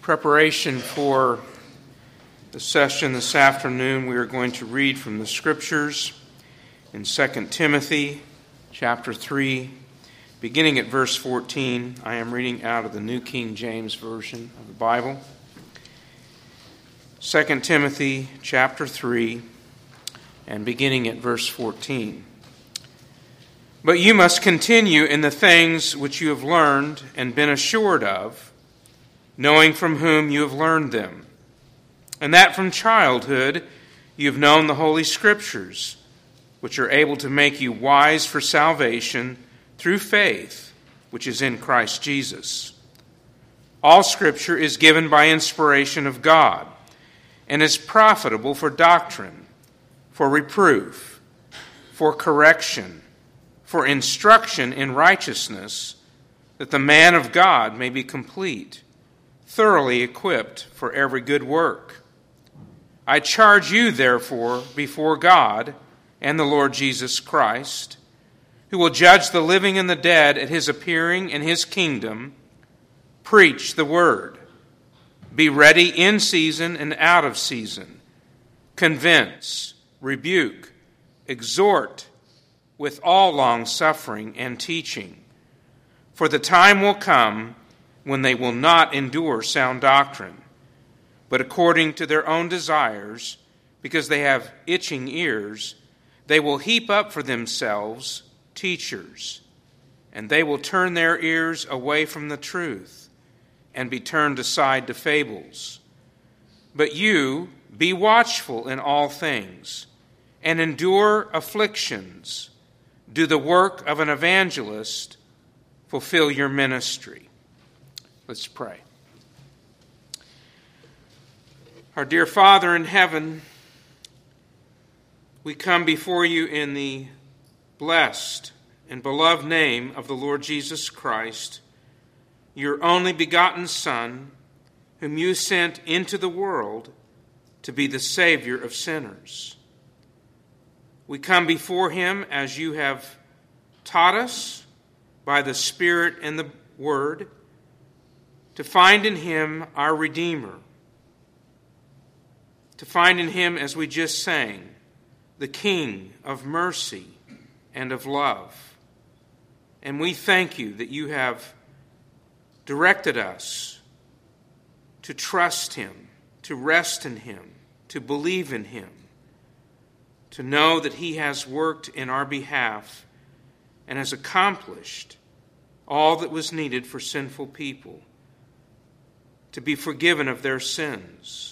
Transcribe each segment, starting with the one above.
Preparation for the session this afternoon, we are going to read from the Scriptures in 2 Timothy chapter 3, beginning at verse 14. I am reading out of the New King James Version of the Bible. 2 Timothy chapter 3, and beginning at verse 14. But you must continue in the things which you have learned and been assured of, knowing from whom you have learned them, and that from childhood you have known the Holy Scriptures, which are able to make you wise for salvation through faith, which is in Christ Jesus. All Scripture is given by inspiration of God, and is profitable for doctrine, for reproof, for correction, for instruction in righteousness, that the man of God may be complete, thoroughly equipped for every good work. I charge you, therefore, before God and the Lord Jesus Christ, who will judge the living and the dead at his appearing in his kingdom, preach the word. Be ready in season and out of season. Convince, rebuke, exhort with all long-suffering and teaching. For the time will come when they will not endure sound doctrine, but according to their own desires, because they have itching ears, they will heap up for themselves teachers, and they will turn their ears away from the truth and be turned aside to fables. But you, be watchful in all things, and endure afflictions. Do the work of an evangelist, fulfill your ministry. Let's pray. Our dear Father in heaven, we come before you in the blessed and beloved name of the Lord Jesus Christ, your only begotten Son, whom you sent into the world to be the Savior of sinners. We come before him as you have taught us by the Spirit and the Word, to find in him our Redeemer, to find in him, as we just sang, the King of mercy and of love. And we thank you that you have directed us to trust him, to rest in him, to believe in him, to know that he has worked in our behalf and has accomplished all that was needed for sinful people to be forgiven of their sins,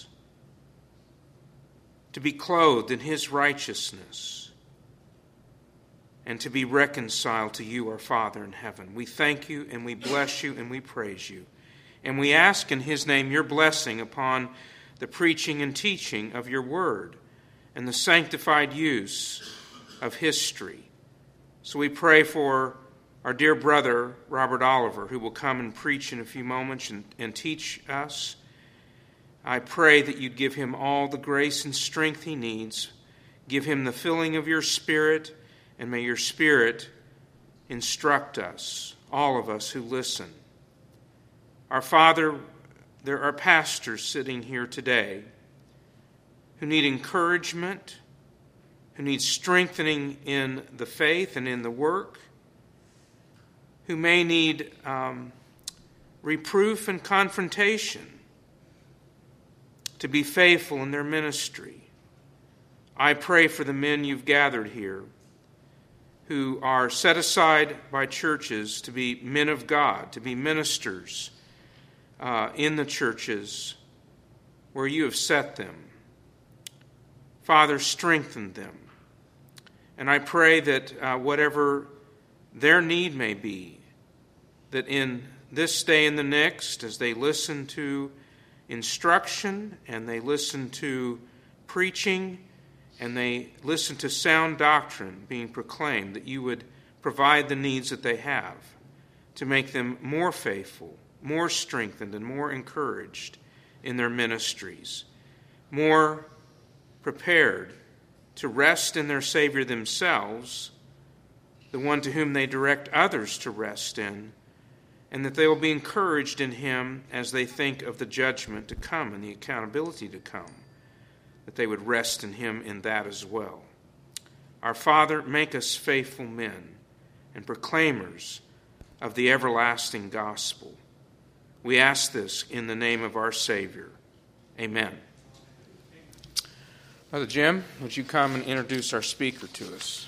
to be clothed in his righteousness, and to be reconciled to you, our Father in heaven. We thank you, and we bless you, and we praise you. And we ask in his name your blessing upon the preaching and teaching of your word and the sanctified use of history. So we pray for our dear brother, Robert Oliver, who will come and preach in a few moments and teach us. I pray that you'd give him all the grace and strength he needs. Give him the filling of your Spirit, and may your Spirit instruct us, all of us who listen. Our Father, there are pastors sitting here today who need encouragement, who need strengthening in the faith and in the work, who may need reproof and confrontation to be faithful in their ministry. I pray for the men you've gathered here who are set aside by churches to be men of God, to be ministers in the churches where you have set them. Father, strengthen them. And I pray that whatever their need may be, that in this day and the next, as they listen to instruction and they listen to preaching and they listen to sound doctrine being proclaimed, that you would provide the needs that they have to make them more faithful, more strengthened, and more encouraged in their ministries, more prepared to rest in their Savior themselves, the one to whom they direct others to rest in, and that they will be encouraged in him as they think of the judgment to come and the accountability to come, that they would rest in him in that as well. Our Father, make us faithful men and proclaimers of the everlasting gospel. We ask this in the name of our Savior. Amen. Brother Jim, would you come and introduce our speaker to us?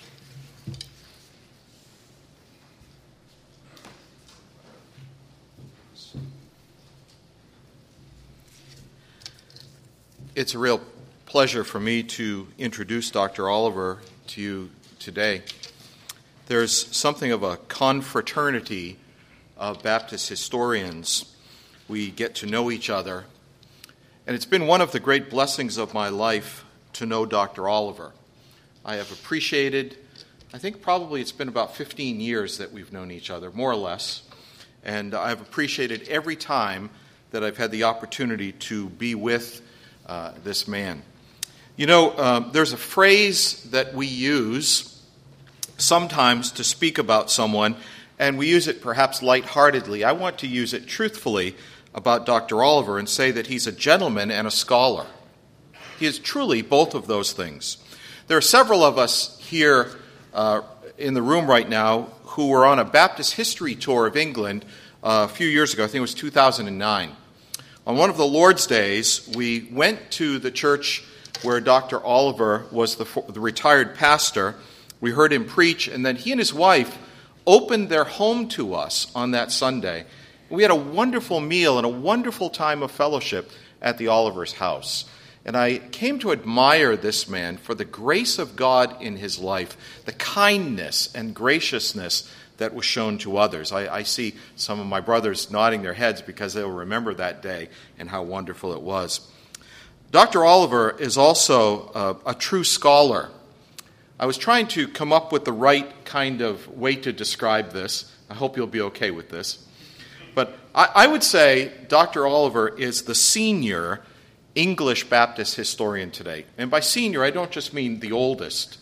It's a real pleasure for me to introduce Dr. Oliver to you today. There's something of a confraternity of Baptist historians. We get to know each other. And it's been one of the great blessings of my life to know Dr. Oliver. I have appreciated, I think probably it's been about 15 years that we've known each other, more or less. And I've appreciated every time that I've had the opportunity to be with this man. You know, there's a phrase that we use sometimes to speak about someone, and we use it perhaps lightheartedly. I want to use it truthfully about Dr. Oliver and say that he's a gentleman and a scholar. He is truly both of those things. There are several of us here in the room right now who were on a Baptist history tour of England a few years ago. I think it was 2009. On one of the Lord's Days, we went to the church where Dr. Oliver was the retired pastor. We heard him preach, and then he and his wife opened their home to us on that Sunday. We had a wonderful meal and a wonderful time of fellowship at the Oliver's house. And I came to admire this man for the grace of God in his life, the kindness and graciousness that was shown to others. I see some of my brothers nodding their heads because they'll remember that day and how wonderful it was. Dr. Oliver is also a true scholar. I was trying to come up with the right kind of way to describe this. I hope you'll be okay with this. But I would say Dr. Oliver is the senior English Baptist historian today. And by senior, I don't just mean the oldest,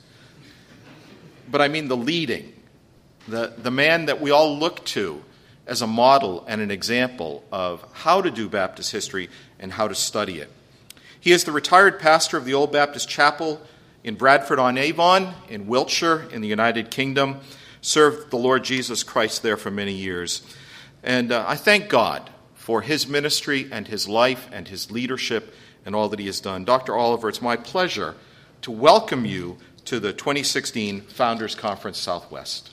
but I mean the leading. The man that we all look to as a model and an example of how to do Baptist history and how to study it. He is the retired pastor of the Old Baptist Chapel in Bradford-on-Avon in Wiltshire in the United Kingdom, served the Lord Jesus Christ there for many years. And I thank God for his ministry and his life and his leadership and all that he has done. Dr. Oliver, it's my pleasure to welcome you to the 2016 Founders Conference Southwest.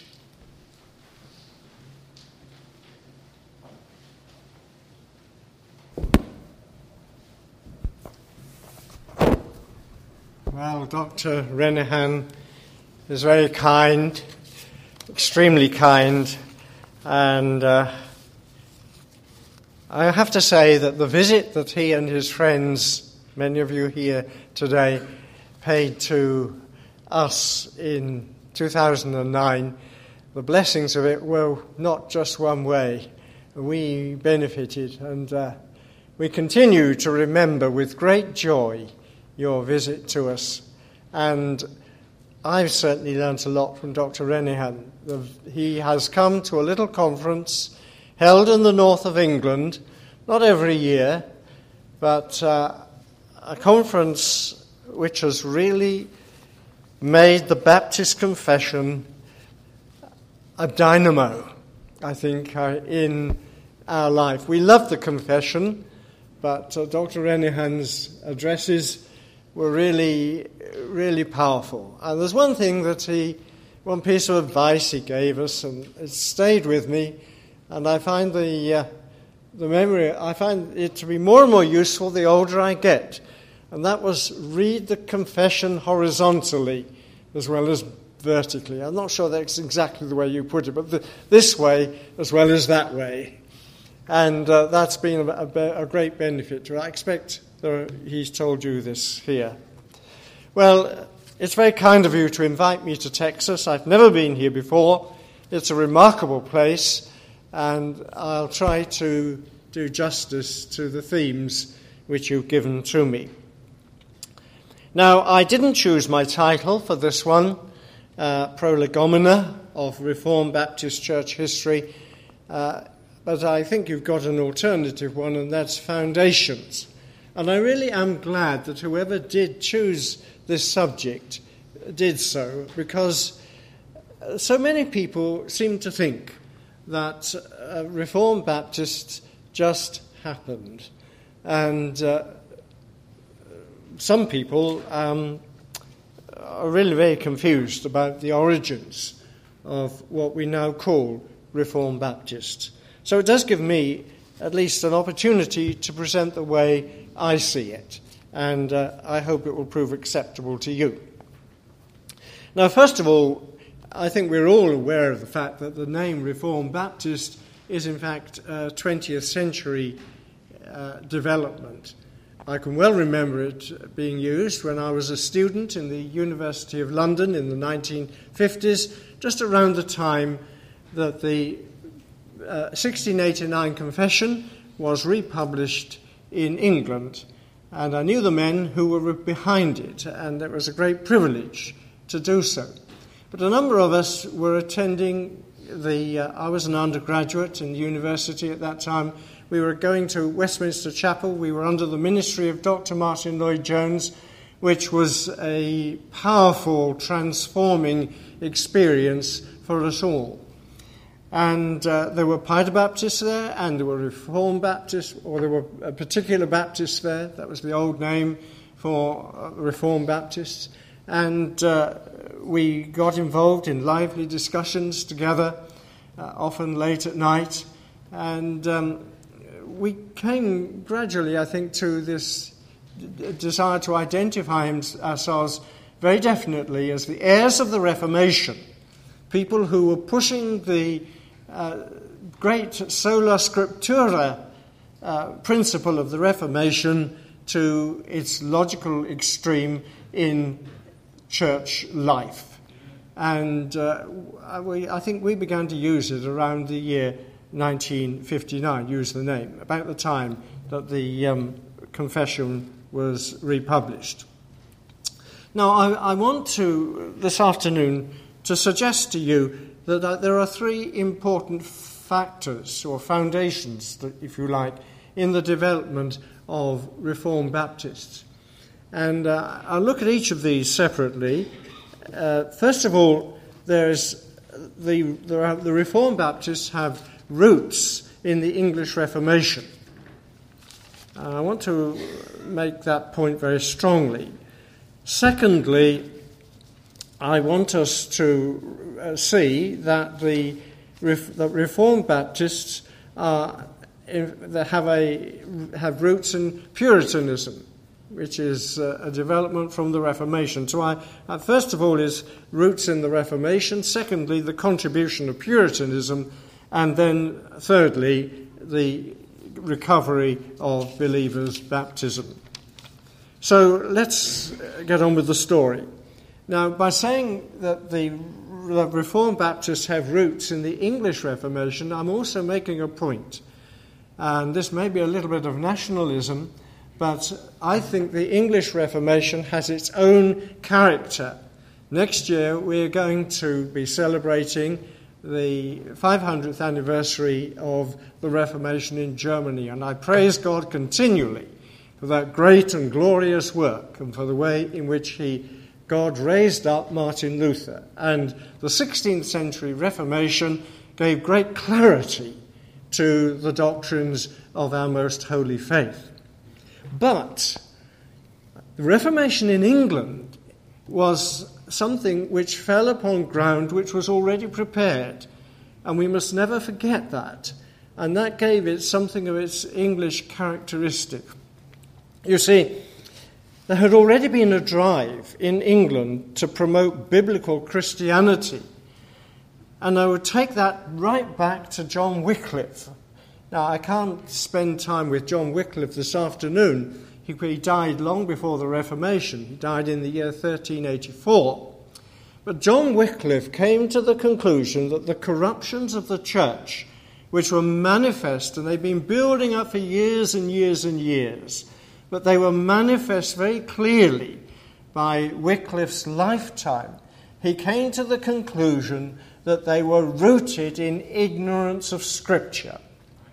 Well, Dr. Renihan is very kind, extremely kind, and I have to say that the visit that he and his friends, many of you here today, paid to us in 2009, the blessings of it were not just one way. We benefited, and we continue to remember with great joy your visit to us. And I've certainly learnt a lot from Dr. Renihan. He has come to a little conference held in the north of England, not every year, but a conference which has really made the Baptist Confession a dynamo, I think, in our life. We love the Confession, but Dr. Renihan's addresses were really, really powerful. And there's one thing one piece of advice he gave us, and it stayed with me, and I find the memory, I find it to be more and more useful the older I get. And that was read the confession horizontally as well as vertically. I'm not sure that's exactly the way you put it, but this way as well as that way. And that's been a great benefit to it. I expect he's told you this here. Well, it's very kind of you to invite me to Texas. I've never been here before. It's a remarkable place, and I'll try to do justice to the themes which you've given to me. Now, I didn't choose my title for this one, Prolegomena of Reformed Baptist Church History. but I think you've got an alternative one, and that's foundations. And I really am glad that whoever did choose this subject did so, because so many people seem to think that Reformed Baptists just happened. And some people are really very confused about the origins of what we now call Reformed Baptists. So it does give me at least an opportunity to present the way I see it, and I hope it will prove acceptable to you. Now, first of all, I think we're all aware of the fact that the name Reformed Baptist is in fact a 20th century development. I can well remember it being used when I was a student in the University of London in the 1950s, just around the time that the 1689 Confession was republished in England, and I knew the men who were behind it, and it was a great privilege to do so. But a number of us were attending I was an undergraduate in the university at that time. We were going to Westminster Chapel. We were under the ministry of Dr. Martin Lloyd-Jones, which was a powerful, transforming experience for us all. And there were Pied Baptists there, and there were Reformed Baptists, or there were particular Baptists there. That was the old name for Reformed Baptists. And we got involved in lively discussions together, often late at night. And we came gradually, I think, to this desire to identify ourselves very definitely as the heirs of the Reformation, people who were pushing the great sola scriptura principle of the Reformation to its logical extreme in church life. And I think we began to use it around the year 1959, use the name, about the time that the Confession was republished. Now, I want to, this afternoon, to suggest to you that there are three important factors or foundations, if you like, in the development of Reformed Baptists. And I'll look at each of these separately. First of all, the Reformed Baptists have roots in the English Reformation. I want to make that point very strongly. Secondly, I want us to see that the Reformed Baptists have roots in Puritanism, which is a development from the Reformation. So first of all is roots in the Reformation, secondly the contribution of Puritanism, and then thirdly the recovery of believers' baptism. So let's get on with the story. Now, by saying that the Reformed Baptists have roots in the English Reformation, I'm also making a point. And this may be a little bit of nationalism, but I think the English Reformation has its own character. Next year, we're going to be celebrating the 500th anniversary of the Reformation in Germany, and I praise God continually for that great and glorious work and for the way in which God raised up Martin Luther. And the 16th century Reformation gave great clarity to the doctrines of our most holy faith. But the Reformation in England was something which fell upon ground which was already prepared, and we must never forget that. And that gave it something of its English characteristic. You see, there had already been a drive in England to promote biblical Christianity. And I would take that right back to John Wycliffe. Now, I can't spend time with John Wycliffe this afternoon. He died long before the Reformation. He died in the year 1384. But John Wycliffe came to the conclusion that the corruptions of the church, which were manifest, and they've been building up for years and years and years, but they were manifest very clearly by Wycliffe's lifetime. He came to the conclusion that they were rooted in ignorance of Scripture.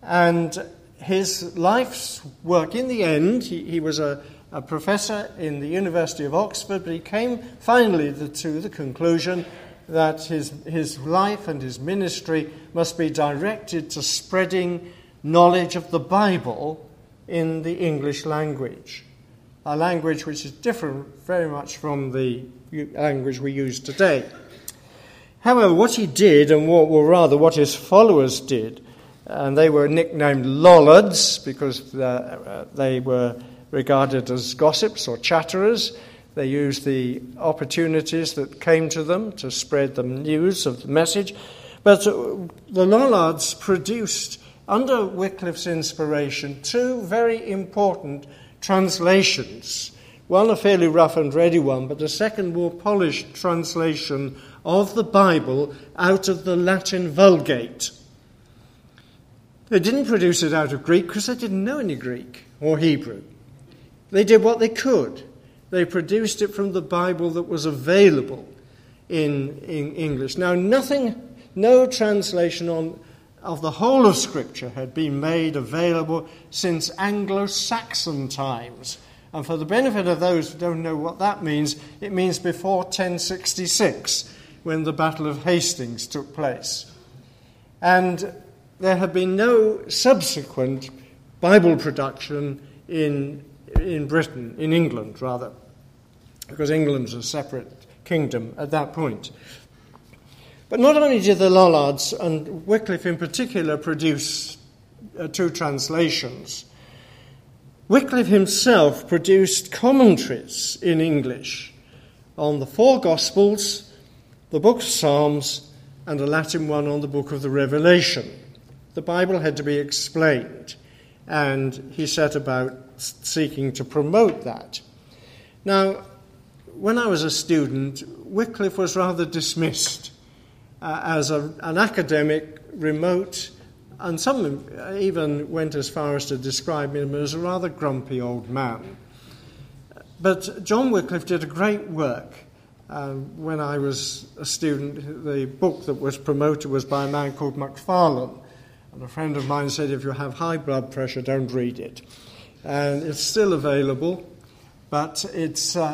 And his life's work, in the end, he was a professor in the University of Oxford, but he came finally to the conclusion that his life and his ministry must be directed to spreading knowledge of the Bible in the English language, a language which is different very much from the language we use today. However, what he did, and what his followers did, and they were nicknamed Lollards because they were regarded as gossips or chatterers. They used the opportunities that came to them to spread the news of the message. But the Lollards produced, under Wycliffe's inspiration, two very important translations. One a fairly rough and ready one, but the second more polished translation of the Bible out of the Latin Vulgate. They didn't produce it out of Greek because they didn't know any Greek or Hebrew. They did what they could. They produced it from the Bible that was available in English. Now, no translation of the whole of Scripture had been made available since Anglo-Saxon times. And for the benefit of those who don't know what that means, it means before 1066, when the Battle of Hastings took place. And there had been no subsequent Bible production in Britain, in England rather, because England's a separate kingdom at that point. But not only did the Lollards, and Wycliffe in particular, produce two translations, Wycliffe himself produced commentaries in English on the four Gospels, the book of Psalms, and a Latin one on the book of the Revelation. The Bible had to be explained, and he set about seeking to promote that. Now, when I was a student, Wycliffe was rather dismissed as an academic, remote, and some even went as far as to describe him as a rather grumpy old man. But John Wycliffe did a great work. When I was a student, the book that was promoted was by a man called Macfarlane. And a friend of mine said, if you have high blood pressure, don't read it. And it's still available, but he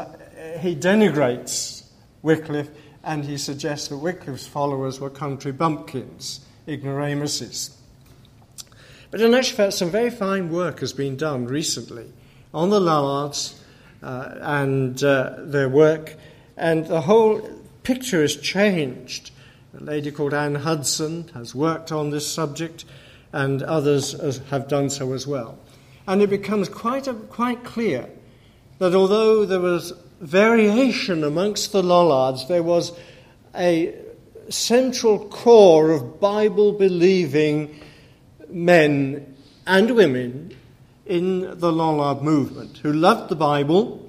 denigrates Wycliffe, and he suggests that Wycliffe's followers were country bumpkins, ignoramuses. But in actual fact, some very fine work has been done recently on the Lollards and their work, and the whole picture has changed. A lady called Anne Hudson has worked on this subject, and others have done so as well. And it becomes quite clear that although there was variation amongst the Lollards, there was a central core of Bible-believing men and women in the Lollard movement who loved the Bible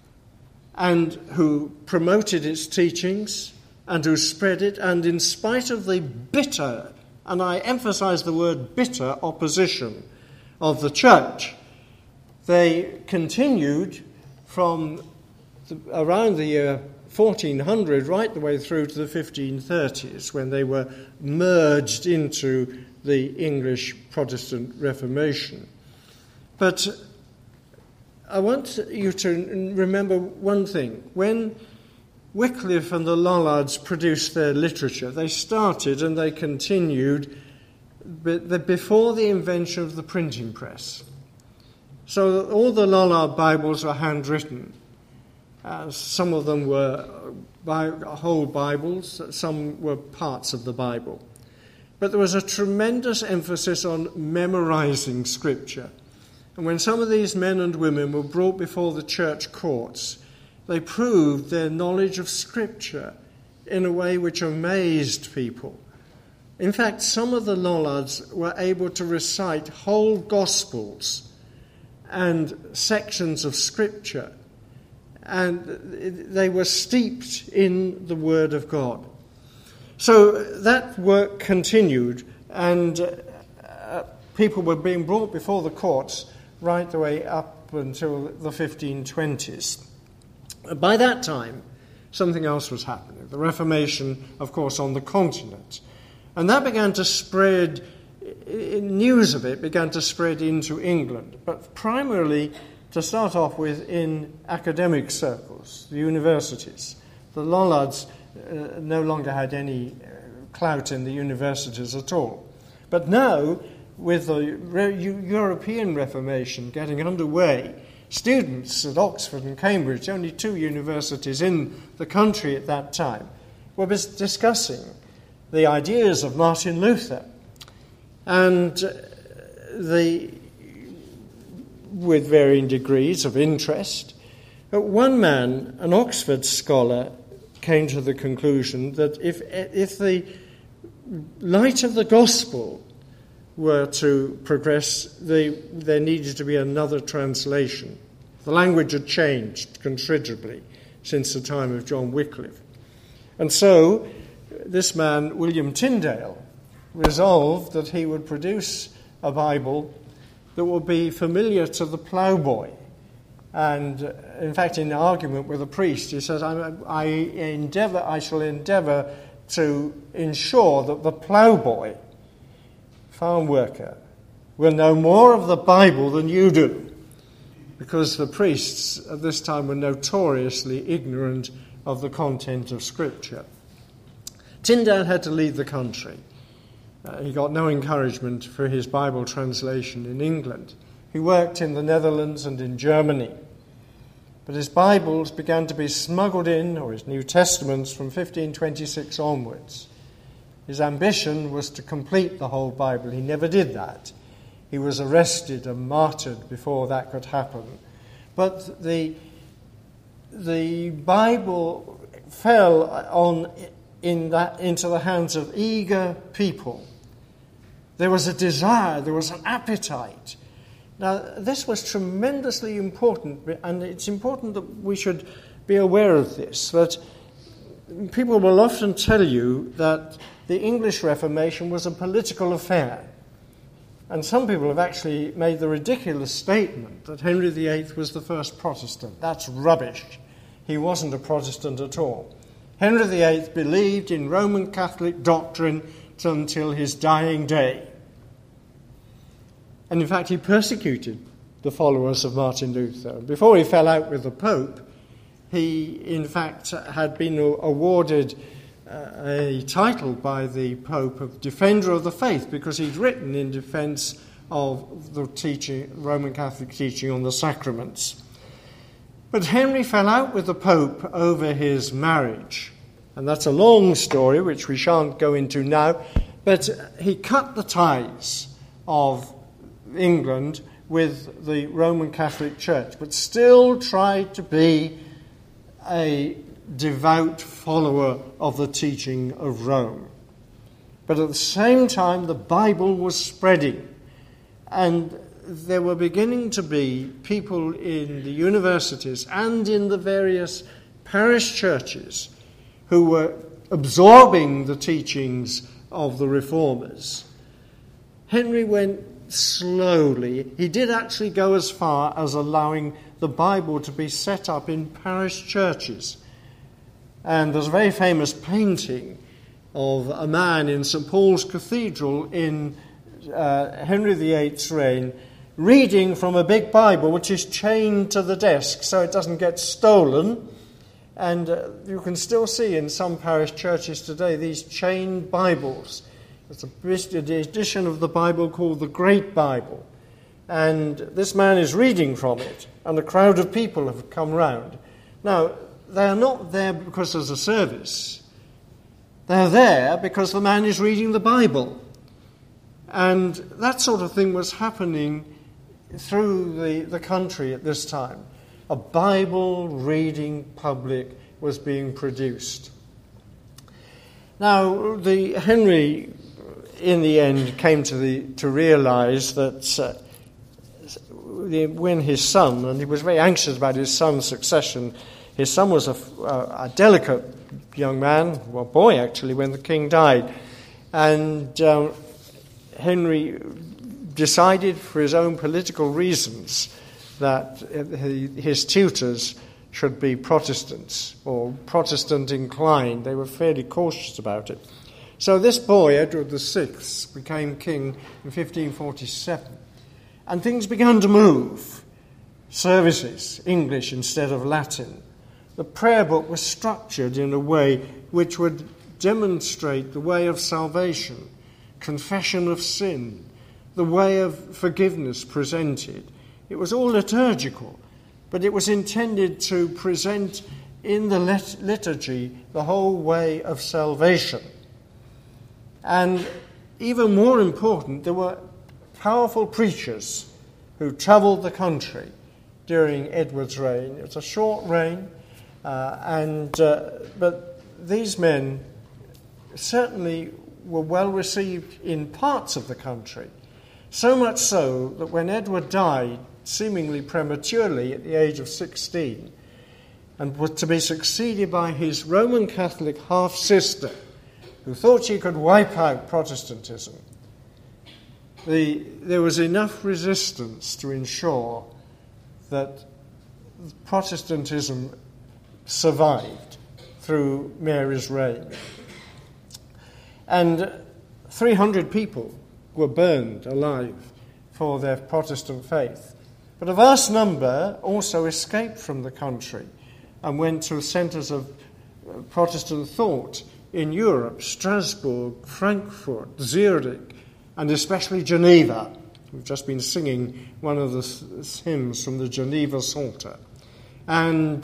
and who promoted its teachings and who spread it, and in spite of the bitter, and I emphasize the word bitter, opposition of the church, they continued from around the year 1400 right the way through to the 1530s, when they were merged into the English Protestant Reformation. But I want you to remember one thing. When Wycliffe and the Lollards produced their literature, they started and they continued before the invention of the printing press. So all the Lollard Bibles were handwritten. Some of them were whole Bibles, some were parts of the Bible. But there was a tremendous emphasis on memorizing Scripture. And when some of these men and women were brought before the church courts, they proved their knowledge of Scripture in a way which amazed people. In fact, some of the Lollards were able to recite whole Gospels and sections of Scripture, and they were steeped in the Word of God. So that work continued, and people were being brought before the courts right the way up until the 1520s. By that time, something else was happening. The Reformation, of course, on the continent. And that began to spread news of it began to spread into England, but primarily, to start off with, in academic circles, the universities. The Lollards no longer had any clout in the universities at all. But now, with the European Reformation getting underway, students at Oxford and Cambridge, only two universities in the country at that time, were discussing the ideas of Martin Luther. And with varying degrees of interest, one man, an Oxford scholar, came to the conclusion that if the light of the gospel were to progress, there needed to be another translation. The language had changed considerably since the time of John Wycliffe. And so this man, William Tyndale, resolved that he would produce a Bible that would be familiar to the ploughboy. And in fact, in argument with a priest, he says, I shall endeavour to ensure that the ploughboy, farm worker, will know more of the Bible than you do, because the priests at this time were notoriously ignorant of the content of Scripture. Tyndale had to leave the country. He got no encouragement for his Bible translation in England. He worked in the Netherlands and in Germany. But his Bibles began to be smuggled in, or his New Testaments, from 1526 onwards. His ambition was to complete the whole Bible. He never did that. He was arrested and martyred before that could happen. But the Bible fell into the hands of eager people. There was a desire, there was an appetite. Now, this was tremendously important, and it's important that we should be aware of this, that people will often tell you that the English Reformation was a political affair. And some people have actually made the ridiculous statement that Henry VIII was the first Protestant. That's rubbish. He wasn't a Protestant at all. Henry VIII believed in Roman Catholic doctrine until his dying day. And in fact, he persecuted the followers of Martin Luther. Before he fell out with the Pope, he, in fact, had been awarded a title by the Pope of Defender of the Faith, because he'd written in defense of the Roman Catholic teaching on the sacraments. But Henry fell out with the Pope over his marriage. And that's a long story, which we shan't go into now. But he cut the ties of England with the Roman Catholic Church, but still tried to be a devout follower of the teaching of Rome. But at the same time, the Bible was spreading, and there were beginning to be people in the universities and in the various parish churches who were absorbing the teachings of the reformers. Henry went slowly. He did actually go as far as allowing the Bible to be set up in parish churches. And there's a very famous painting of a man in St. Paul's Cathedral in Henry VIII's reign, reading from a big Bible which is chained to the desk so it doesn't get stolen. And you can still see in some parish churches today these chained Bibles. It's an edition of the Bible called the Great Bible. And this man is reading from it, and a crowd of people have come round. Now, they are not there because there's a service. They're there because the man is reading the Bible. And that sort of thing was happening through the country at this time. A Bible-reading public was being produced. Now, Henry, in the end, came to realize that when his son, and he was very anxious about his son's succession, his son was a delicate young man, well, boy actually, when the king died. And Henry decided for his own political reasons that his tutors should be Protestants or Protestant inclined. They were fairly cautious about it. So this boy, Edward VI, became king in 1547. And things began to move. Services, English instead of Latin. The prayer book was structured in a way which would demonstrate the way of salvation, confession of sin, the way of forgiveness presented. It was all liturgical, but it was intended to present in the liturgy the whole way of salvation. And even more important, there were powerful preachers who travelled the country during Edward's reign. It was a short reign, but these men certainly were well received in parts of the country, so much so that when Edward died, seemingly prematurely at the age of 16, and was to be succeeded by his Roman Catholic half-sister, who thought she could wipe out Protestantism, there was enough resistance to ensure that Protestantism survived through Mary's reign. And 300 people were burned alive for their Protestant faith. But a vast number also escaped from the country and went to centres of Protestant thought in Europe: Strasbourg, Frankfurt, Zurich, and especially Geneva. We've just been singing one of the hymns from the Geneva Psalter. And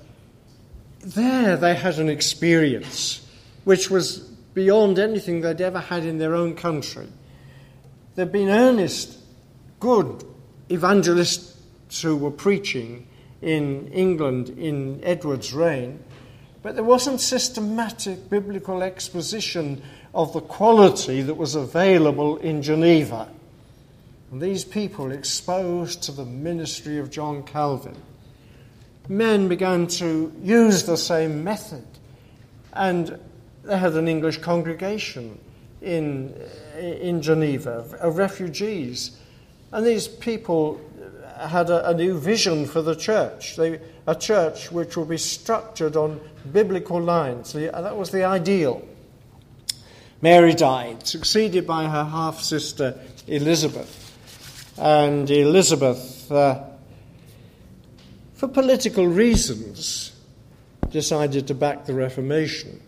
there they had an experience which was beyond anything they'd ever had in their own country. There'd been earnest, good evangelists who were preaching in England in Edward's reign, but there wasn't systematic biblical exposition of the quality that was available in Geneva. And these people, exposed to the ministry of John Calvin, men began to use the same method. And they had an English congregation in Geneva of refugees. And these people had a new vision for the church, a church which would be structured on biblical lines. That was the ideal. Mary died, succeeded by her half-sister Elizabeth. And Elizabeth, for political reasons, decided to back the Reformation.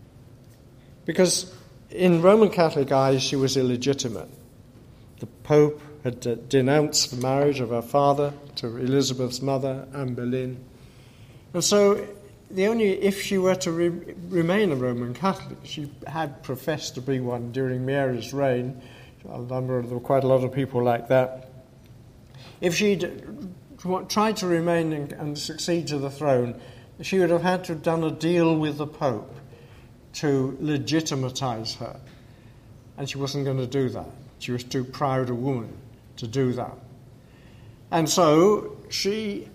Because in Roman Catholic eyes, she was illegitimate. The Pope had denounced the marriage of her father to Elizabeth's mother, Anne Boleyn. And so if she were to remain a Roman Catholic, she had professed to be one during Mary's reign. There were quite a lot of people like that. If she'd tried to remain and succeed to the throne, she would have had to have done a deal with the Pope to legitimatize her. And she wasn't going to do that. She was too proud a woman to do that. And so she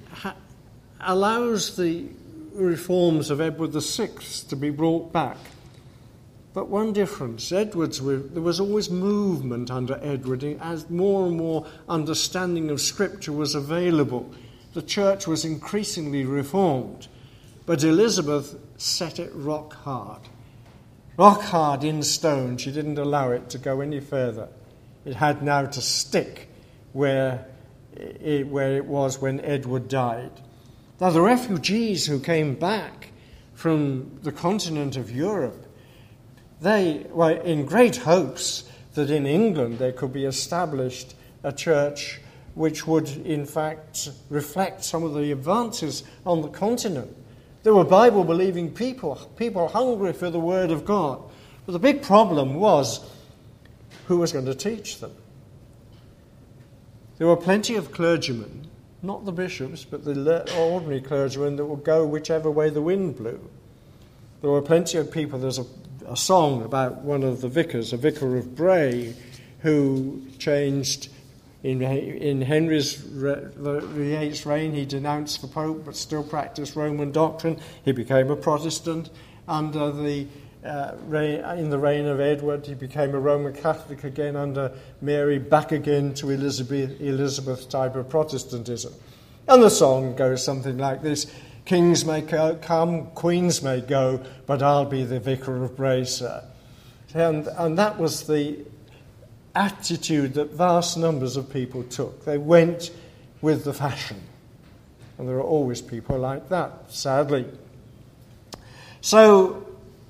allows the reforms of Edward VI to be brought back. But one difference, there was always movement under Edward as more and more understanding of Scripture was available. The church was increasingly reformed. But Elizabeth set it rock hard in stone. She didn't allow it to go any further. It had now to stick where it was when Edward died. Now, the refugees who came back from the continent of Europe, they were in great hopes that in England there could be established a church which would, in fact, reflect some of the advances on the continent. There were Bible-believing people hungry for the Word of God. But the big problem was, who was going to teach them? There were plenty of clergymen, not the bishops, but the ordinary clergymen that would go whichever way the wind blew. There were plenty of people. There's a song about one of the vicars, a vicar of Bray, who changed in Henry VIII's reign. He denounced the Pope but still practiced Roman doctrine. He became a Protestant. Under in the reign of Edward, he became a Roman Catholic again. Under Mary, back again to Elizabeth's type of Protestantism. And the song goes something like this: "Kings may come, queens may go, but I'll be the vicar of Bray, sir." And that was the attitude that vast numbers of people took. They went with the fashion. And there are always people like that, sadly. So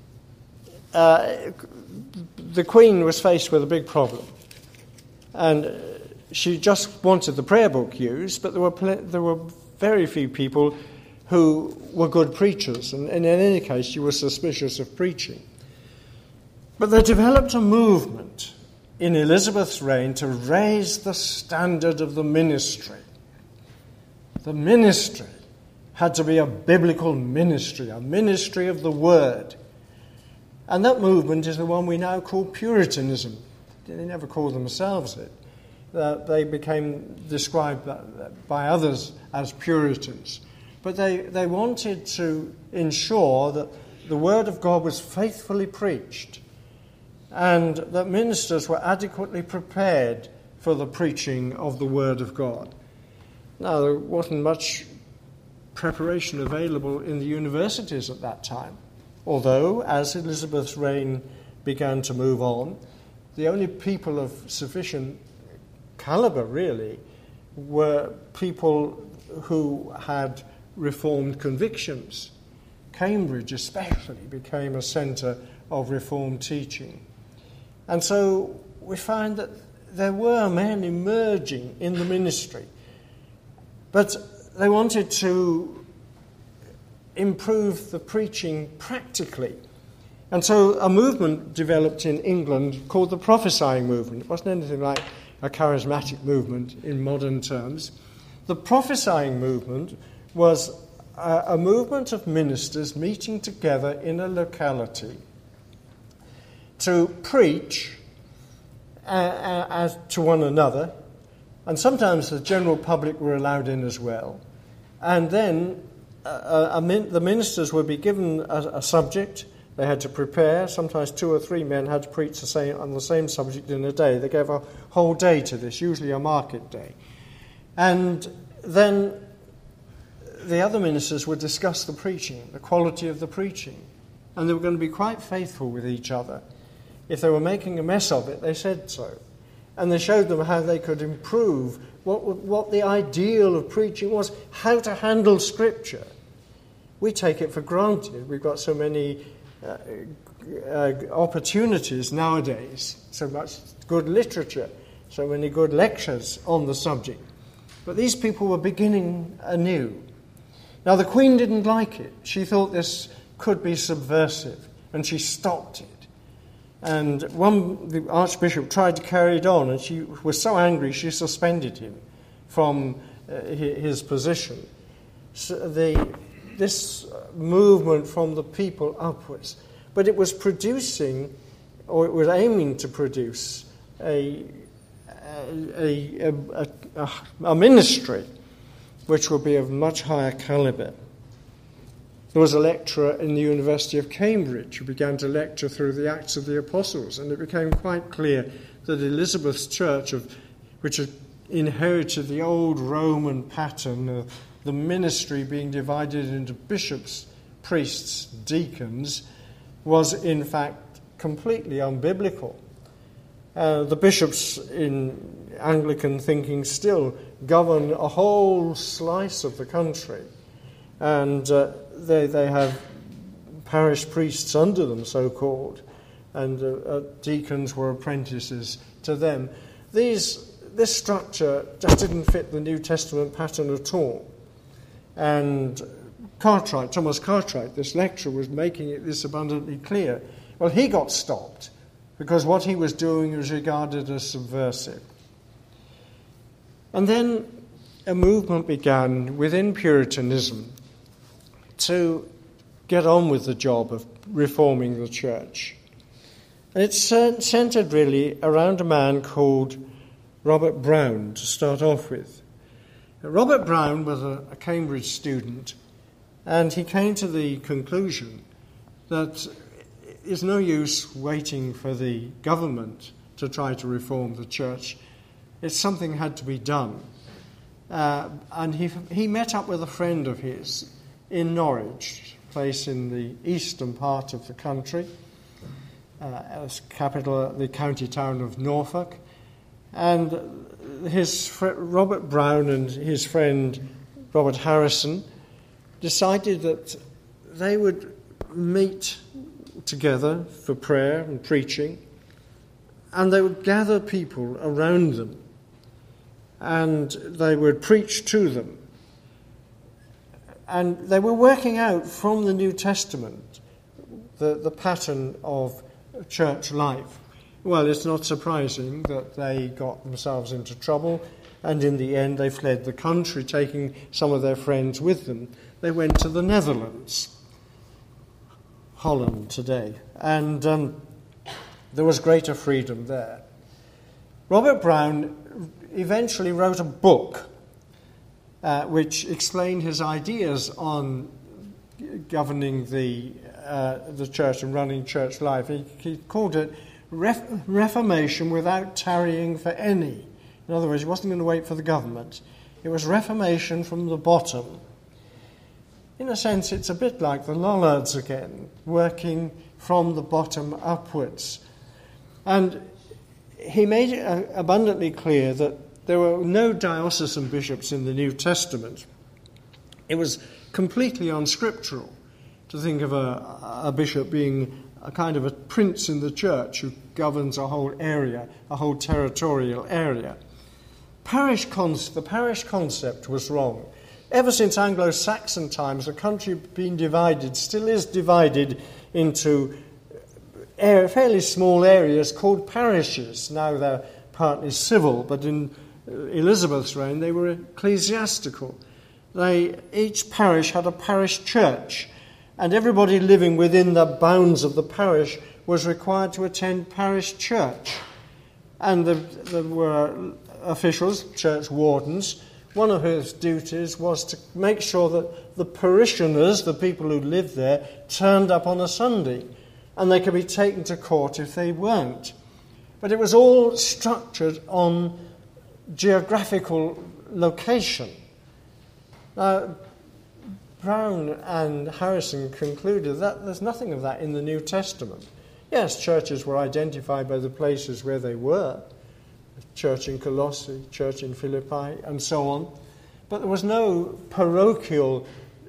the Queen was faced with a big problem. And she just wanted the prayer book used, but there were very few people who were good preachers. And in any case, you were suspicious of preaching. But they developed a movement in Elizabeth's reign to raise the standard of the ministry. The ministry had to be a biblical ministry, a ministry of the Word. And that movement is the one we now call Puritanism. They never called themselves it. They became described by others as Puritans. But they wanted to ensure that the Word of God was faithfully preached and that ministers were adequately prepared for the preaching of the Word of God. Now, there wasn't much preparation available in the universities at that time, although, as Elizabeth's reign began to move on, the only people of sufficient caliber, really, were people who had Reformed convictions. Cambridge especially became a centre of Reformed teaching. And so we find that there were men emerging in the ministry, but they wanted to improve the preaching practically. And so a movement developed in England called the prophesying movement. It wasn't anything like a charismatic movement in modern terms. The prophesying movement was a movement of ministers meeting together in a locality to preach to one another, and sometimes the general public were allowed in as well. And then the ministers would be given a subject. They had to prepare. Sometimes 2 or 3 men had to preach on the same subject in a day. They gave a whole day to this, usually a market day. And then the other ministers would discuss the preaching, the quality of the preaching. And they were going to be quite faithful with each other. If they were making a mess of it, they said so. And they showed them how they could improve what the ideal of preaching was, how to handle Scripture. We take it for granted. We've got so many opportunities nowadays, so much good literature, so many good lectures on the subject. But these people were beginning anew. Now, the Queen didn't like it. She thought this could be subversive, and she stopped it. And the Archbishop tried to carry it on, and she was so angry she suspended him from his position. So this movement from the people upwards. But it was producing, or it was aiming to produce, a ministry which would be of much higher calibre. There was a lecturer in the University of Cambridge who began to lecture through the Acts of the Apostles, and it became quite clear that Elizabeth's church, which had inherited the old Roman pattern of the ministry being divided into bishops, priests, deacons, was in fact completely unbiblical. The bishops in Anglican thinking still govern a whole slice of the country, and they have parish priests under them, so-called, and deacons were apprentices to them. This structure just didn't fit the New Testament pattern at all. And Thomas Cartwright, this lecturer, was making this abundantly clear. Well, he got stopped because what he was doing was regarded as subversive. And then a movement began within Puritanism to get on with the job of reforming the church. And it's centred really around a man called Robert Browne, to start off with. Robert Browne was a Cambridge student, and he came to the conclusion that it's no use waiting for the government to try to reform the church. Something had to be done. And he met up with a friend of his in Norwich, a place in the eastern part of the country. as capital, the county town of Norfolk. And Robert Brown and his friend Robert Harrison decided that they would meet together for prayer and preaching, and they would gather people around them, and they would preach to them. And they were working out from the New Testament the pattern of church life. Well, it's not surprising that they got themselves into trouble, and in the end they fled the country, taking some of their friends with them. They went to the Netherlands, Holland today, and there was greater freedom there. Robert Brown eventually wrote a book which explained his ideas on governing the church and running church life. He called it Reformation without tarrying for any. In other words, he wasn't going to wait for the government. It was reformation from the bottom. In a sense, it's a bit like the Lollards again, working from the bottom upwards. And he made it abundantly clear that there were no diocesan bishops in the New Testament. It was completely unscriptural to think of a bishop being a kind of a prince in the church who governs a whole area, a whole territorial area. The parish concept was wrong. Ever since Anglo-Saxon times, the country being divided, still is divided into fairly small areas called parishes. Now they're partly civil, but in Elizabeth's reign they were ecclesiastical. Each parish had a parish church, and everybody living within the bounds of the parish was required to attend parish church. And there were officials, church wardens. One of his duties was to make sure that the parishioners, the people who lived there, turned up on a Sunday, and they could be taken to court if they weren't. But it was all structured on geographical location. Now, Brown and Harrison concluded that there's nothing of that in the New Testament. Yes, churches were identified by the places where they were, church in Colossae, church in Philippi, and so on. But there was no parochial,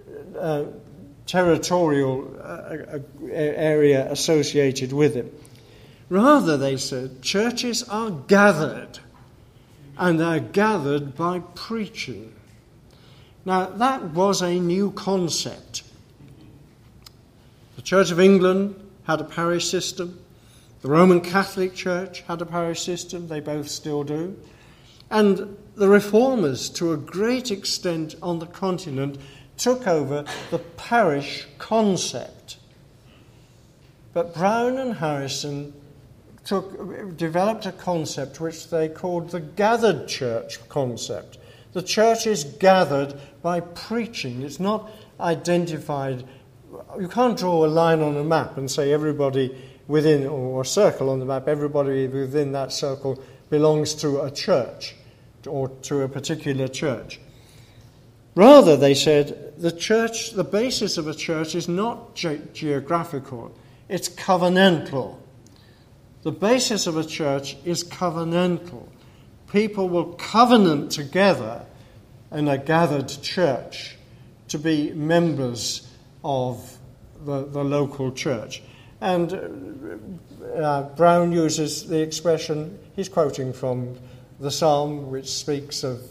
territorial area associated with it. Rather, they said, churches are gathered, and they're gathered by preaching. Now, that was a new concept. The Church of England had a parish system. The Roman Catholic Church had a parish system. They both still do. And the Reformers, to a great extent on the continent, took over the parish concept. But Brown and Harrison developed a concept which they called the gathered church concept. The church is gathered by preaching. It's not identified. You can't draw a line on a map and say everybody within, or a circle on the map, everybody within that circle belongs to a church or to a particular church. Rather, they said, the basis of a church is not geographical, it's covenantal. The basis of a church is covenantal. People will covenant together in a gathered church to be members of the local church. And Brown uses the expression, he's quoting from the psalm which speaks of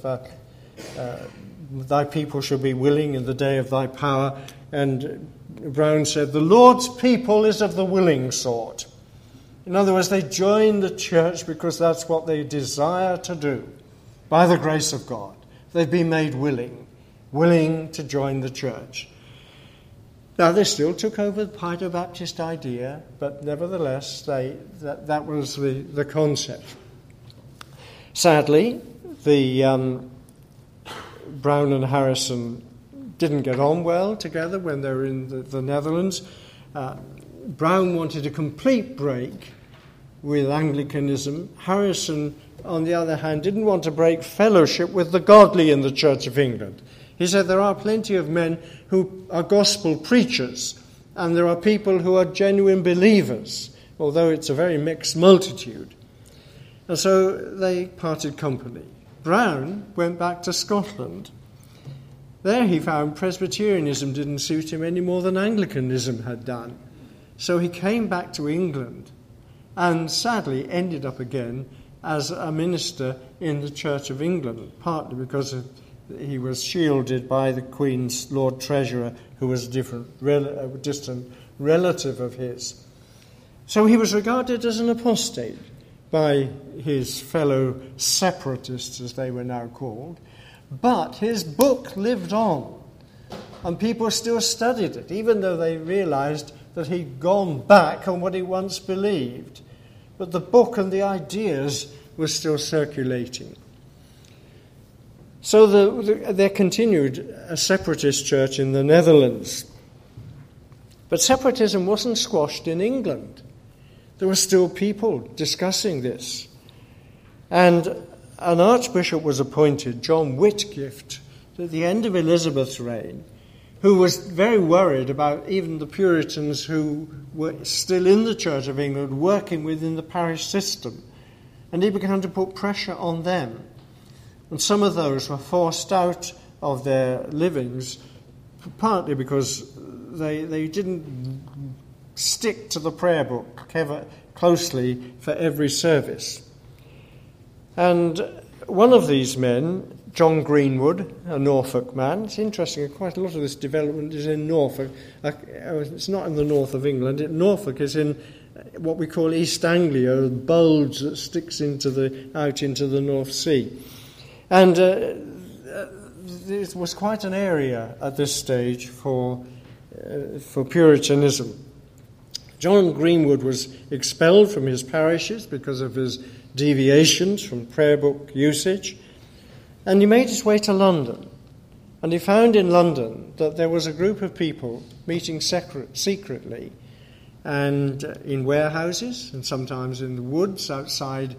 thy people shall be willing in the day of thy power. And Brown said, the Lord's people is of the willing sort. In other words, they join the church because that's what they desire to do. By the grace of God, they've been made willing to join the church. Now, they still took over the Paedo-Baptist idea, but nevertheless, that was the concept. Sadly, the Brown and Harrison didn't get on well together when they were in the Netherlands. Brown wanted a complete break with Anglicanism. Harrison, on the other hand, didn't want to break fellowship with the godly in the Church of England. He said there are plenty of men who are gospel preachers, and there are people who are genuine believers, although it's a very mixed multitude. And so they parted company. Browne went back to Scotland. There he found Presbyterianism didn't suit him any more than Anglicanism had done. So he came back to England and sadly ended up again as a minister in the Church of England, partly because he was shielded by the Queen's Lord Treasurer, who was a distant relative of his. So he was regarded as an apostate by his fellow separatists, as they were now called. But his book lived on, and people still studied it, even though they realized that he'd gone back on what he once believed. But the book and the ideas were still circulating. So there continued a separatist church in the Netherlands. But separatism wasn't squashed in England. There were still people discussing this. And an archbishop was appointed, John Whitgift, at the end of Elizabeth's reign, who was very worried about even the Puritans who were still in the Church of England working within the parish system. And he began to put pressure on them. And some of those were forced out of their livings, partly because they didn't stick to the prayer book closely for every service. And one of these men, John Greenwood, a Norfolk man, it's interesting, quite a lot of this development is in Norfolk. It's not in the north of England. Norfolk is in what we call East Anglia, the bulge that sticks out into the North Sea. And it was quite an area at this stage for Puritanism. John Greenwood was expelled from his parishes because of his deviations from prayer book usage, and he made his way to London. And he found in London that there was a group of people meeting secretly, and in warehouses, and sometimes in the woods outside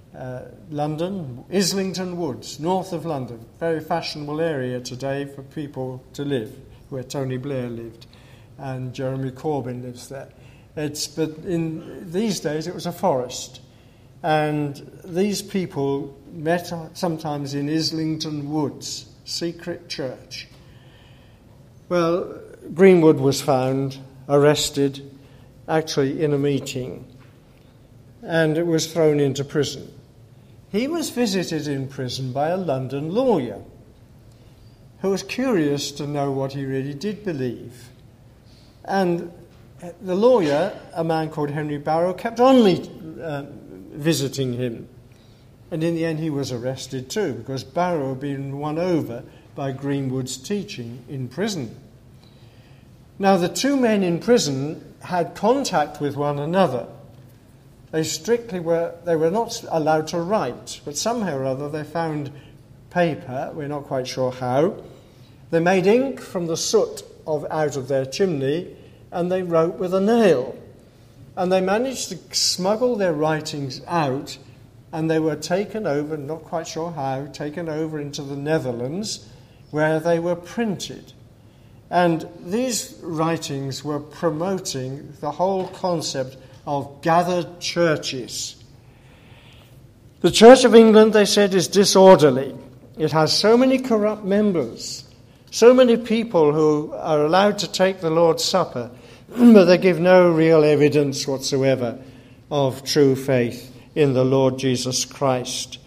London, Islington Woods, north of London, very fashionable area today for people to live, where Tony Blair lived, and Jeremy Corbyn lives there. But in these days it was a forest, and these people met sometimes in Islington Woods, secret church. Well, Greenwood was found, arrested, actually in a meeting, and was thrown into prison. He was visited in prison by a London lawyer who was curious to know what he really did believe. And the lawyer, a man called Henry Barrow, kept on visiting him. And in the end he was arrested too, because Barrow had been won over by Greenwood's teaching in prison. Now the two men in prison had contact with one another. They were not allowed to write, but somehow or other they found paper, we're not quite sure how. They made ink from the soot out of their chimney, and they wrote with a nail. And they managed to smuggle their writings out, and they were taken over, not quite sure how, taken over into the Netherlands, where they were printed. And these writings were promoting the whole concept of gathered churches. The Church of England, they said, is disorderly. It has so many corrupt members, so many people who are allowed to take the Lord's Supper, but they give no real evidence whatsoever of true faith in the Lord Jesus Christ.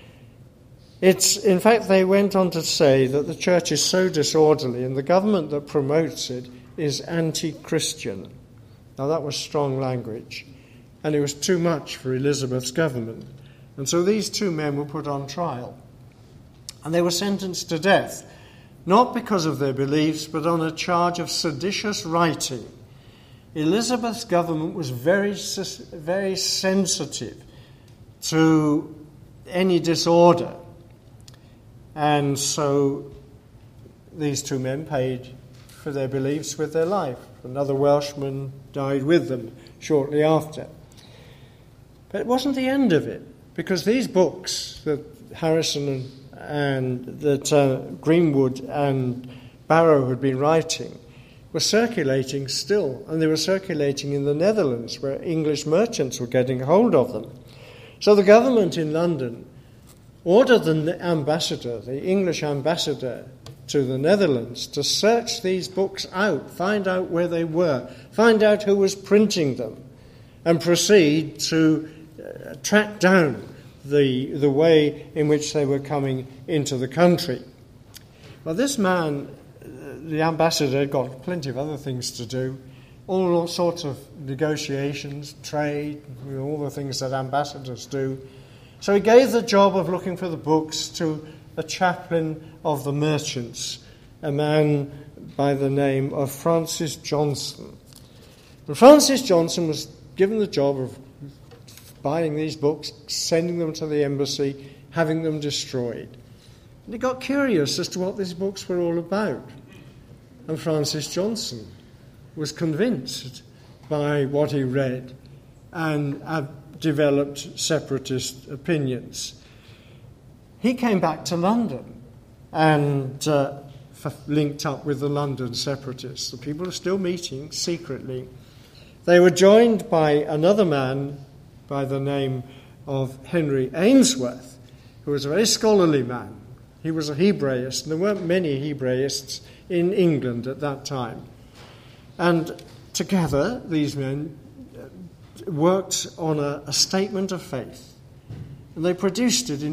In fact, they went on to say that the church is so disorderly and the government that promotes it is anti-Christian. Now that was strong language, and it was too much for Elizabeth's government. And so these two men were put on trial, and they were sentenced to death, not because of their beliefs, but on a charge of seditious writing. Elizabeth's government was very sensitive to any disorder, and so these two men paid for their beliefs with their life. Another Welshman died with them shortly after. But it wasn't the end of it, because these books that Harrison and that Greenwood and Barrow had been writing were circulating still, and they were circulating in the Netherlands, where English merchants were getting hold of them. So the government in London ordered the ambassador, the English ambassador to the Netherlands, to search these books out, find out where they were, find out who was printing them, and proceed to track down the way in which they were coming into the country. Well, this man, the ambassador, had got plenty of other things to do, all sorts of negotiations, trade, all the things that ambassadors do. So he gave the job of looking for the books to a chaplain of the merchants, a man by the name of Francis Johnson. And Francis Johnson was given the job of buying these books, sending them to the embassy, having them destroyed. And he got curious as to what these books were all about. And Francis Johnson was convinced by what he read and developed separatist opinions. He came back to London and linked up with the London separatists. The people are still meeting secretly. They were joined by another man by the name of Henry Ainsworth, who was a very scholarly man. He was a Hebraist, and there weren't many Hebraists in England at that time. And together, these men worked on a statement of faith. And they produced it in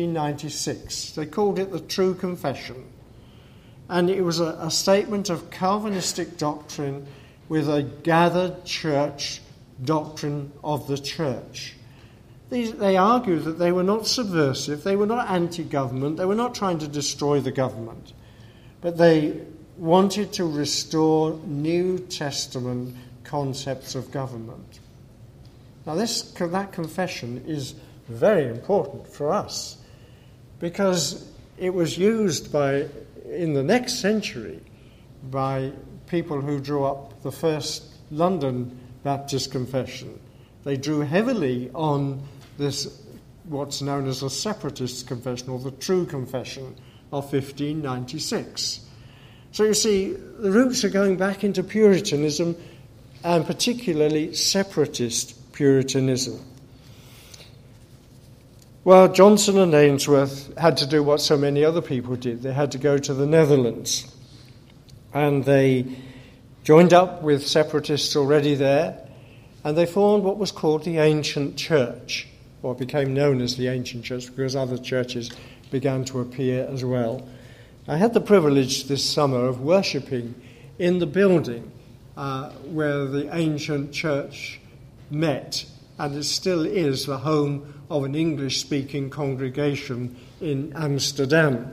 1596. They called it the True Confession. And it was a statement of Calvinistic doctrine with a gathered church doctrine of the church. They argued that they were not subversive, they were not anti-government, they were not trying to destroy the government, but they wanted to restore New Testament concepts of government. Now that confession is very important for us, because it was used in the next century by people who drew up the first London Baptist Confession. They drew heavily on this, what's known as a separatist confession, or the True Confession of 1596. So you see, the roots are going back into Puritanism, and particularly separatist Puritanism. Well, Johnson and Ainsworth had to do what so many other people did. They had to go to the Netherlands. And they joined up with separatists already there, and they formed what was called the Ancient Church, or became known as the Ancient Church because other churches began to appear as well. I had the privilege this summer of worshipping in the building where the Ancient Church met, and it still is the home of an English-speaking congregation in Amsterdam.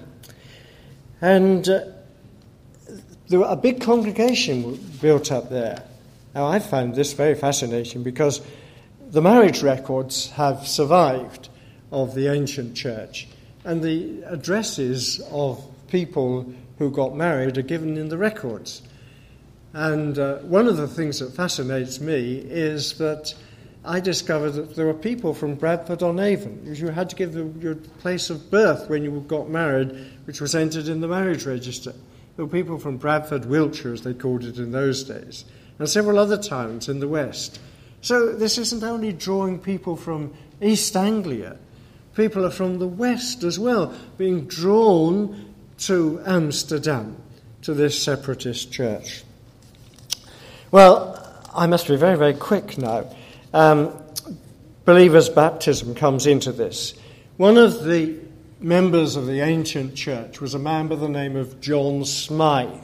And there was a big congregation built up there. Now, I found this very fascinating because the marriage records have survived of the ancient church, and the addresses of people who got married are given in the records. And one of the things that fascinates me is that I discovered that there were people from Bradford-on-Avon. You had to give your place of birth when you got married, which was entered in the marriage register. There were people from Bradford, Wiltshire, as they called it in those days, and several other towns in the west. So this isn't only drawing people from East Anglia. People are from the west as well, being drawn to Amsterdam, to this separatist church. Well, I must be very, very quick now. Believers' baptism comes into this. One of the members of the ancient church was a man by the name of John Smythe.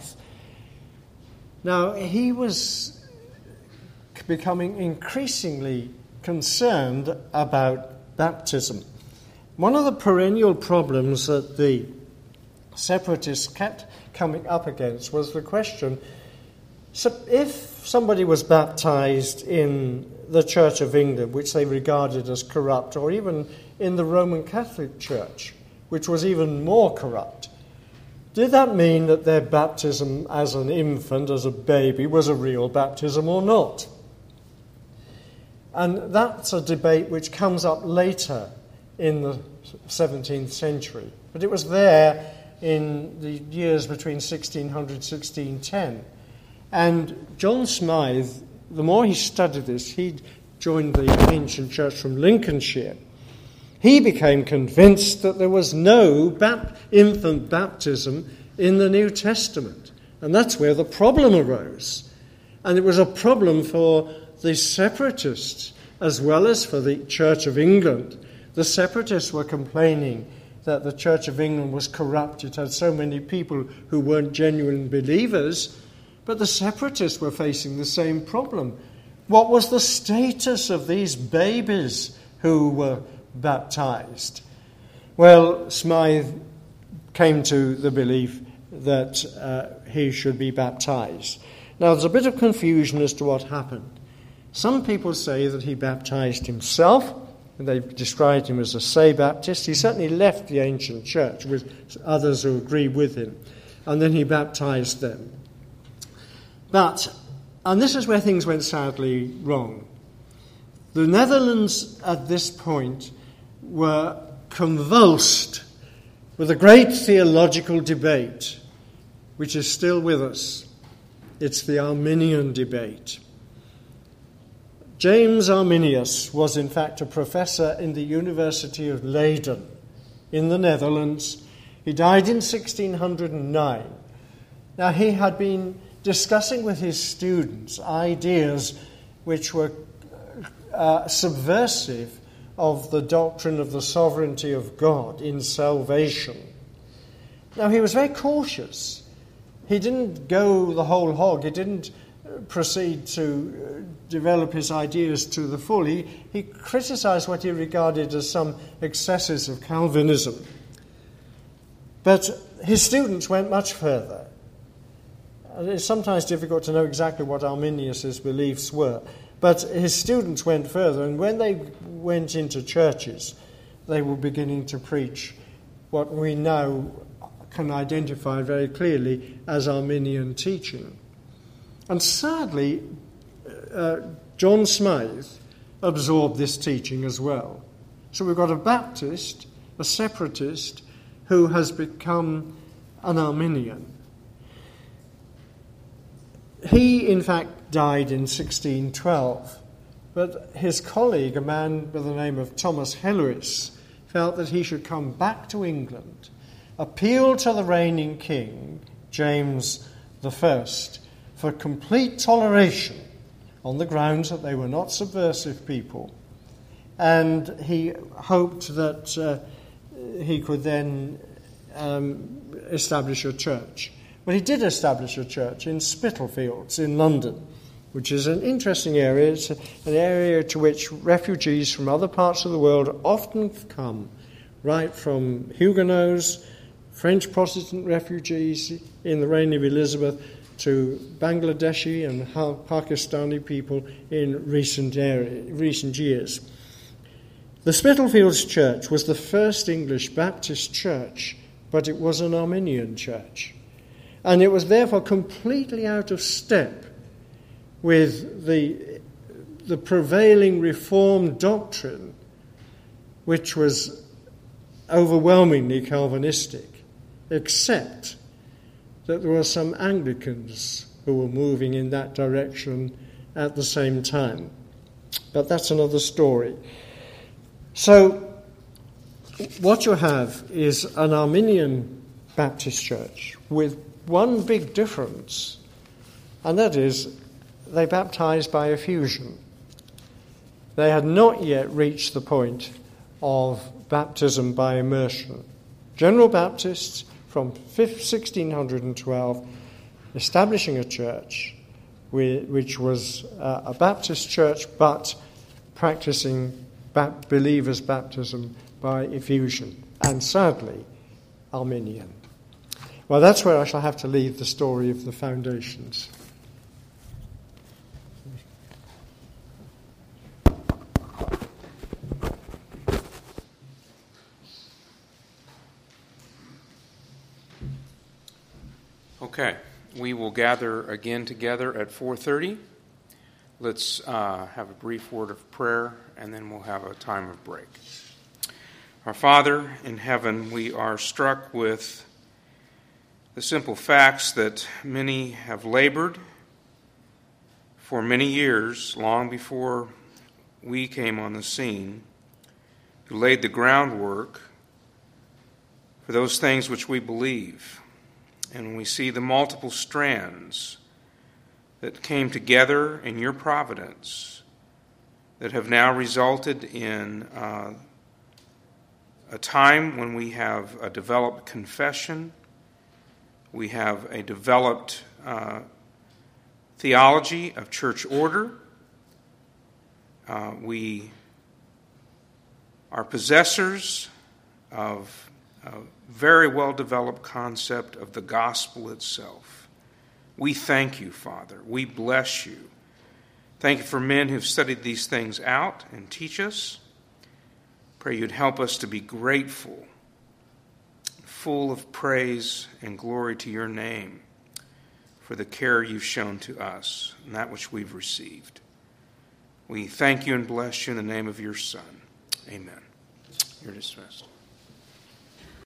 Now, he was becoming increasingly concerned about baptism. One of the perennial problems that the separatists kept coming up against was the question, so if somebody was baptized in the Church of England, which they regarded as corrupt, or even in the Roman Catholic Church, which was even more corrupt, did that mean that their baptism as an infant, as a baby, was a real baptism or not? And that's a debate which comes up later in the 17th century. But it was there in the years between 1600 and 1610. And John Smythe, the more he studied this, he joined the ancient church from Lincolnshire. He became convinced that there was no infant baptism in the New Testament. And that's where the problem arose. And it was a problem for the separatists as well as for the Church of England. The separatists were complaining that the Church of England was corrupt. It had so many people who weren't genuine believers. But the separatists were facing the same problem. What was the status of these babies who were baptized? Well, Smythe came to the belief that he should be baptized. Now, there's a bit of confusion as to what happened. Some people say that he baptized himself, and they described him as a Say Baptist. He certainly left the ancient church with others who agreed with him, and then he baptized them. And this is where things went sadly wrong. The Netherlands at this point were convulsed with a great theological debate, which is still with us. It's the Arminian debate. James Arminius was in fact a professor in the University of Leiden in the Netherlands. He died in 1609. Now, he had been discussing with his students ideas which were subversive of the doctrine of the sovereignty of God in salvation. Now, he was very cautious. He didn't go the whole hog. He didn't proceed to develop his ideas to the full. He criticized what he regarded as some excesses of Calvinism. But his students went much further. It's sometimes difficult to know exactly what Arminius' beliefs were. But his students went further, and when they went into churches, they were beginning to preach what we now can identify very clearly as Arminian teaching. And sadly, John Smythe absorbed this teaching as well. So we've got a Baptist, a separatist, who has become an Arminian. He, in fact, died in 1612, but his colleague, a man by the name of Thomas Helwys, felt that he should come back to England, appeal to the reigning king, James I, for complete toleration on the grounds that they were not subversive people. And he hoped that he could then establish a church. Well, he did establish a church in Spitalfields in London, which is an interesting area. It's an area to which refugees from other parts of the world often come, right from Huguenots, French Protestant refugees in the reign of Elizabeth, to Bangladeshi and Pakistani people in recent years. The Spitalfields Church was the first English Baptist church, but it was an Arminian church. And it was therefore completely out of step with the prevailing Reformed doctrine, which was overwhelmingly Calvinistic, except that there were some Anglicans who were moving in that direction at the same time. But that's another story. So what you have is an Arminian Baptist church with one big difference, and that is they baptized by effusion. They had not yet reached the point of baptism by immersion. General Baptists from 1612 establishing a church which was a Baptist church but practicing believers' baptism by effusion, and sadly Arminian. Well, that's where I shall have to leave the story of the foundations. Okay, we will gather again together at 4:30. Let's have a brief word of prayer, and then we'll have a time of break. Our Father in heaven, we are struck with the simple facts that many have labored for many years, long before we came on the scene, who laid the groundwork for those things which we believe. And we see the multiple strands that came together in your providence that have now resulted in a time when we have a developed confession, we have a developed theology of church order, we are possessors of a very well-developed concept of the gospel itself. We thank you, Father. We bless you. Thank you for men who've studied these things out and teach us. Pray you'd help us to be grateful, full of praise and glory to your name for the care you've shown to us and that which we've received. We thank you and bless you in the name of your Son. Amen. You're dismissed.